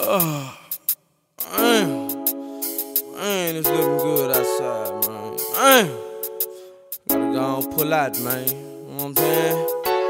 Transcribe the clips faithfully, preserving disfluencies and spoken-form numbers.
Oh, man. Man, it's looking good outside, man. Man. Gotta go and pull out, man. You know what I'm saying?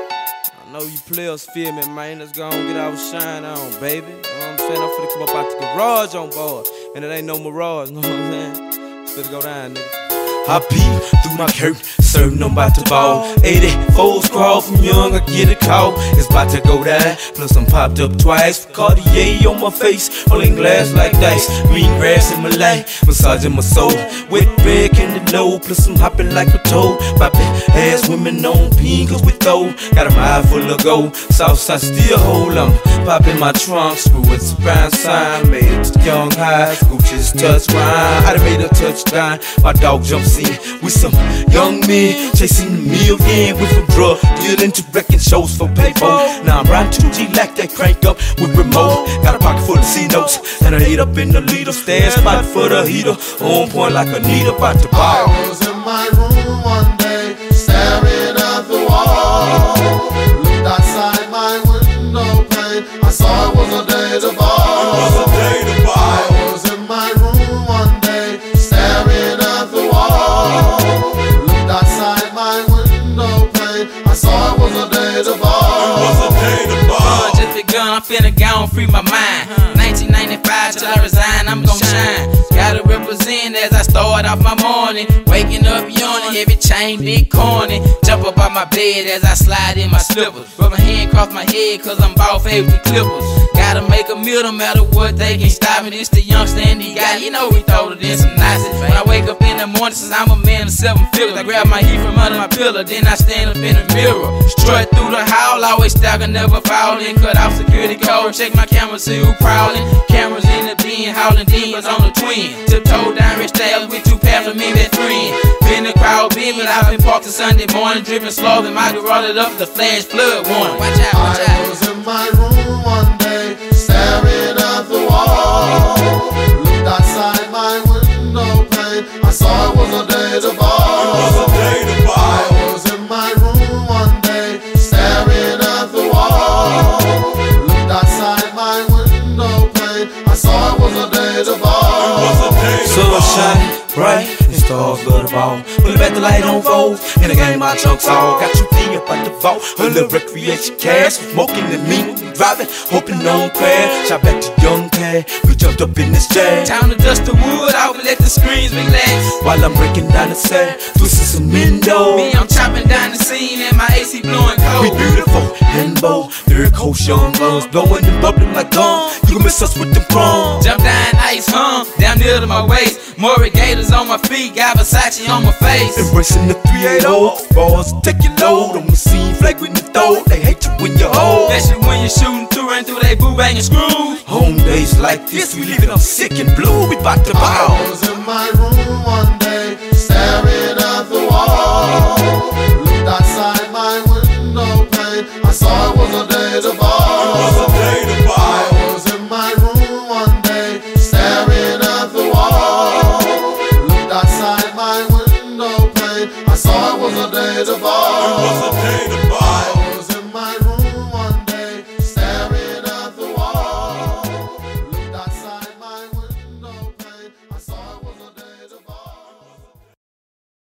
I know you players feel me, man. Let's go and get our shine on, baby. You know what I'm saying? I'm finna come up out the garage on board. And it ain't no mirage, you know what I'm saying? It's finna go down, nigga. I peep through my curtain, certain I'm about to ball. eighty-fours crawl from young, I get a call. It's about to go down, plus I'm popped up twice. Cartier on my face, rolling glass like dice. Green grass in my life, massaging my soul. Wet red candy low, plus I'm hopping like a toad. Popping ass women on pingers with throw. Got a mind full of gold, Southside still hold on. Popping my trunk, screwing spine sign. Made it to young highs, Gucci's touch grind. I done made a touchdown, my dog jumps in. We some young men chasing the million. We from drug dealing to wrecking shows for paper. Now I'm riding two G like that crank up with remote. Got a pocket full of C notes and I ate up in the leader. Stand spot for the heater, on point like a needle about to ball. I was in my room one day, staring at the wall. Looked outside my window pane, I saw it was a day to ball. It was a day to ball. I was in my room one day, staring at the wall. Looked outside my window pane, I saw it was a day to ball. It was a day to ball. Just begun, I'm finna go and free my mind. nineteen ninety-five till I resign, I'm gon' shine. Gotta represent as I start off my morning. Waking up yawning, heavy chain, big corny. Jump up out my bed as I slide in my slippers. Rub my hand across my head cause I'm ball favored with clippers. Gotta make a meal no matter what, they can stop me. This the youngster and the guy, you know we throw it in some nices. When I wake up in the morning, since I'm a man of seven figures, I grab my heat from under my pillow, then I stand up in the mirror. Strut through the hall, always stagger, never falling. Cut off security code, check my camera, see who prowling. Cameras in the bin, howling demons on the twin. Tiptoe down rich stairs with two pairs of me best friend. Been the crowd big, but I've been parked to Sunday morning, dripping slow, then my garage up the flash flood warning. Watch out, watch out. I was in my room one day, staring at the wall. Looked outside my window pane, I saw it was a day to ball. It was a day to ball. I was in my room one day, staring at the wall. Looked outside my window pane, I saw it was a day to ball. It was a day to ball. Sunshine, bright, and stars love the ball. Put it back the light on fold, in the game my chunks all. Got you thinking about the vault, a little recreation cash. Smoking and mean, driving, hoping no one crash. Shot back to young pad, we jumped up in this jazz. Time to dust the wood off and let the screens relax. While I'm breaking down the set, twisting some windows. Me, I'm chopping down the scene and my A C blowing cold. We beautiful and bold, third coast young guns, blowing and bubbling like gum. You can miss us with them crumbs. Jump down ice, hum, down near to my waist. More gators on my feet, got Versace on my face. Embracing the three eighty, bars take your load. On the scene, flagrant the throat, they hate you when you're old. Especially when you're shooting through and through they boo banging screws. Home days like this, we leave it on sick and blue. We bout to ball. I was in my room one day, staring at the wall. Looked outside my window pane, I saw it was a day to ball. It was a day to ball. I was in my room one day, staring at the wall. Looked outside my window pane, I saw it was a day to ball.